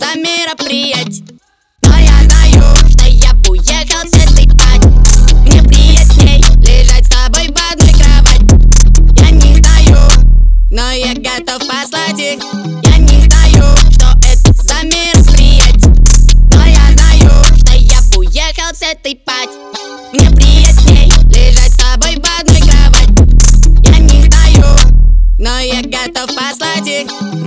за мероприятие. Но я знаю, что я бы уехал с этой пати. Мне приятней лежать с тобой в одной кровати. Я не знаю, но я готов послать их. Я не знаю, что это за мероприятие. Но я знаю, что я бы уехал с этой пати. Мне приятней лежать с тобой в одной кровати. Я не знаю, но я готов послать их.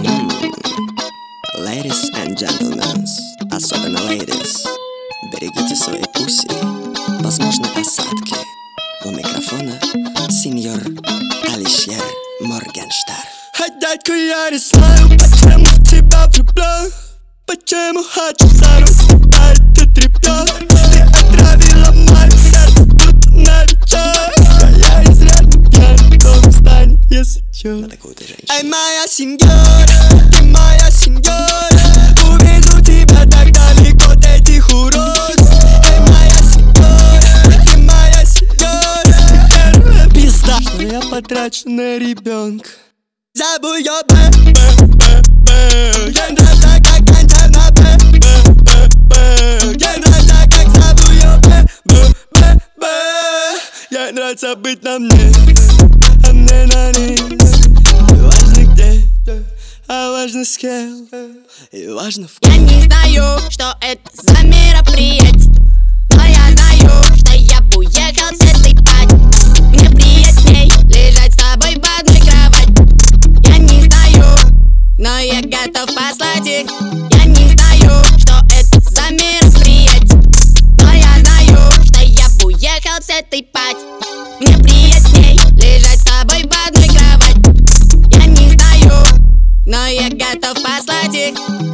Ladies and gentlemen, особенно ladies, берегите свои пуси, возможны осадки. У микрофона сеньор Алишер Моргенштерн. Дядька, я не знаю, почему в тебя влюблен, почему хочу зарастать этот ребенок. Ты отравила мое сердце, будто новичок. А я изрядно пьян, дом станет, если чё. На такую ты женщину. Эй, моя сеньора, ты моя сеньора, увезу тебя так далеко от этих уродов. Эй, моя сеньора, ты моя сеньора, первая пизда, что я потрачу на ребенка. Забудь её, ей нравится, как танцевать на ей нравится, как забудь её, ей нравится быть на мне, а мне на ней. И важно где, а важно с кем, и важно в Я не знаю, что это за мероприятие. Но я знаю, что я бы уехал с этой пати. Мне приятней лежать с тобой в одной кровати. Я не знаю, но я готов послать их. Я не знаю, что это за мероприятие. Но я знаю, что я бы уехал с этой пати. Мне приятней лежать с тобой в одной кровати. Я не знаю, но я готов послать их.